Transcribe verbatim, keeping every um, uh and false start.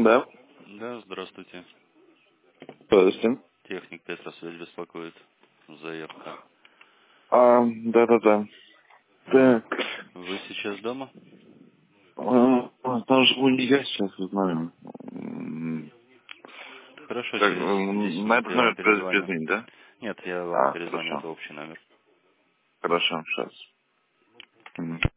Да. Да, здравствуйте. Здравствуйте. Техник Петросвязь беспокоит. Заявка. А, да-да-да. Вы, Так. вы сейчас дома? А, там живу не я сейчас, знаю. М, Хорошо, Так, через десять м, на минут этот я вам номер без, перезвоню. беззвонить, да? Нет, я вам А, перезвоню, хорошо. это общий номер. Хорошо, сейчас.